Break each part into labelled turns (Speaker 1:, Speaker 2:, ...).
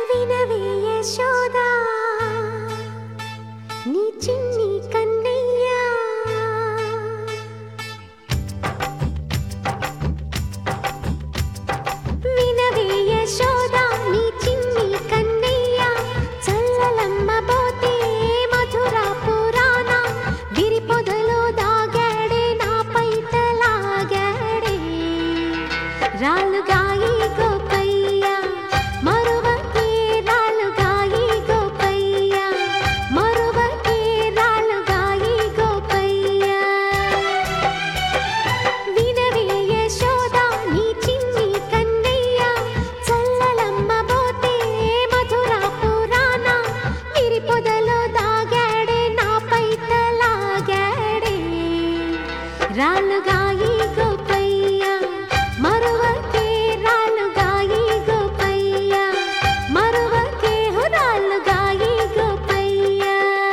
Speaker 1: వినవే యశోదా నీ చిన్ని కన్నయ్యా వినవే యశోదా నీ చిన్ని కన్నయ్యా చల్లలమ్మ పోతే మధుర పురాణ గిరి పొదలో దాగాడే నా పైటలాగాడే రాలుగాయి గోపయ్య మరువకే రాలుగాయి గోపయ్య మరువకే రాలుగాయి గోపయ్య వినవే యశోదా నీ చిన్ని కన్నయ్య చల్లలమ్మ పోతే మధుర పురాణ గిరి పొదలో దాగాడే నా పైటలాగాడే రాలుగాయి గోపయ్య మరువకే రాలుగాయి గోపయ్య మరువకే రాలుగాయి గోపయ్య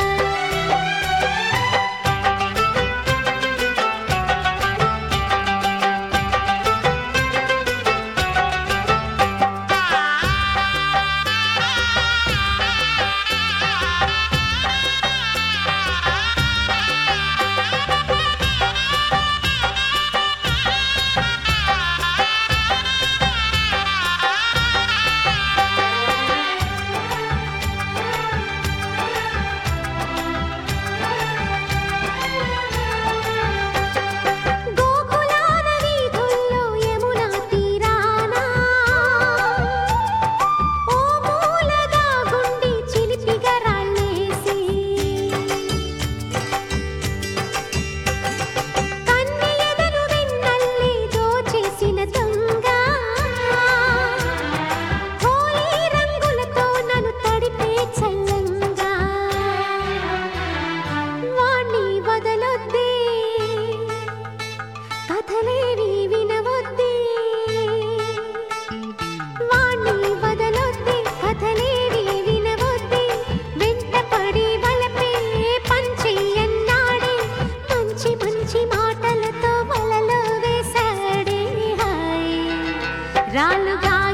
Speaker 1: గోకులాన వీధుల్లో యమునా తీరాన ఓ మూలగా గుండి చిలిపిగా రాళ్ళేసి కన్నెయదను వెన్నల్లి దోచేసిన దొంగ హోలీ రంగులతో నన్ను తడిపే చల్లంగా వాణ్ణి వదలొద్దే కథలేవి వినవద్దే వాణ్ణి వదలొద్దే కథలేవి వినవద్దే వెంటపడి వలపే పంచెయ్యన్నాడే మంచి మంచి మాటలతో వలలో వేశాడే హాయ్ రాలుగా